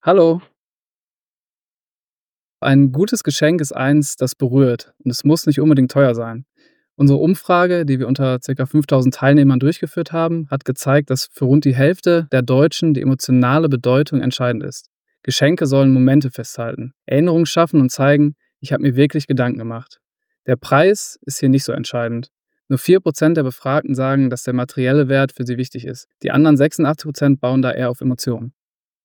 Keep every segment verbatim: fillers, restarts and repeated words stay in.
Hallo. Ein gutes Geschenk ist eins, das berührt und es muss nicht unbedingt teuer sein. Unsere Umfrage, die wir unter ca. fünftausend Teilnehmern durchgeführt haben, hat gezeigt, dass für rund die Hälfte der Deutschen die emotionale Bedeutung entscheidend ist. Geschenke sollen Momente festhalten, Erinnerungen schaffen und zeigen, ich habe mir wirklich Gedanken gemacht. Der Preis ist hier nicht so entscheidend. Nur vier Prozent der Befragten sagen, dass der materielle Wert für sie wichtig ist. Die anderen sechsundachtzig Prozent bauen da eher auf Emotionen.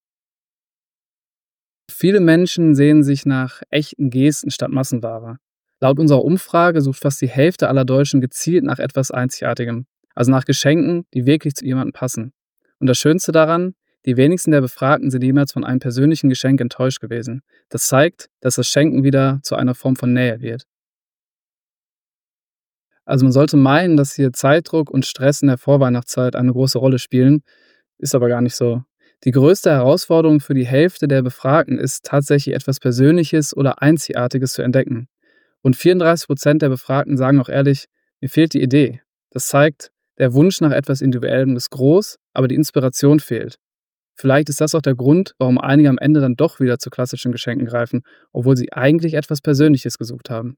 Viele Menschen sehen sich nach echten Gesten statt Massenware. Laut unserer Umfrage sucht fast die Hälfte aller Deutschen gezielt nach etwas Einzigartigem, also nach Geschenken, die wirklich zu jemandem passen. Und das Schönste daran, die wenigsten der Befragten sind jemals von einem persönlichen Geschenk enttäuscht gewesen. Das zeigt, dass das Schenken wieder zu einer Form von Nähe wird. Also man sollte meinen, dass hier Zeitdruck und Stress in der Vorweihnachtszeit eine große Rolle spielen, ist aber gar nicht so. Die größte Herausforderung für die Hälfte der Befragten ist tatsächlich etwas Persönliches oder Einzigartiges zu entdecken. Und vierunddreißig Prozent der Befragten sagen auch ehrlich, mir fehlt die Idee. Das zeigt, der Wunsch nach etwas Individuellem ist groß, aber die Inspiration fehlt. Vielleicht ist das auch der Grund, warum einige am Ende dann doch wieder zu klassischen Geschenken greifen, obwohl sie eigentlich etwas Persönliches gesucht haben.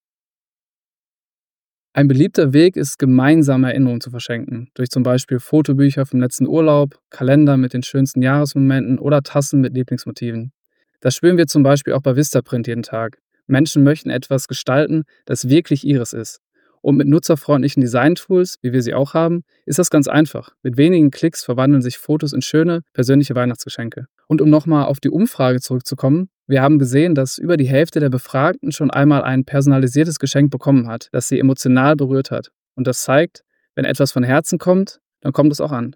Ein beliebter Weg ist, gemeinsame Erinnerungen zu verschenken, durch zum Beispiel Fotobücher vom letzten Urlaub, Kalender mit den schönsten Jahresmomenten oder Tassen mit Lieblingsmotiven. Das spüren wir zum Beispiel auch bei Vistaprint jeden Tag. Menschen möchten etwas gestalten, das wirklich ihres ist. Und mit nutzerfreundlichen Design-Tools, wie wir sie auch haben, ist das ganz einfach. Mit wenigen Klicks verwandeln sich Fotos in schöne, persönliche Weihnachtsgeschenke. Und um nochmal auf die Umfrage zurückzukommen, wir haben gesehen, dass über die Hälfte der Befragten schon einmal ein personalisiertes Geschenk bekommen hat, das sie emotional berührt hat. Und das zeigt, wenn etwas von Herzen kommt, dann kommt es auch an.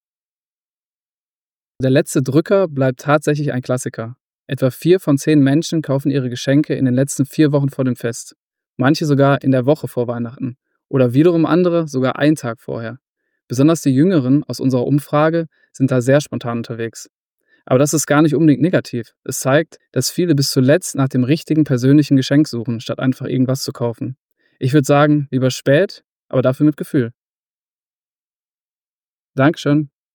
Der letzte Drücker bleibt tatsächlich ein Klassiker. Etwa vier von zehn Menschen kaufen ihre Geschenke in den letzten vier Wochen vor dem Fest. Manche sogar in der Woche vor Weihnachten. Oder wiederum andere sogar einen Tag vorher. Besonders die Jüngeren aus unserer Umfrage sind da sehr spontan unterwegs. Aber das ist gar nicht unbedingt negativ. Es zeigt, dass viele bis zuletzt nach dem richtigen persönlichen Geschenk suchen, statt einfach irgendwas zu kaufen. Ich würde sagen, lieber spät, aber dafür mit Gefühl. Dankeschön.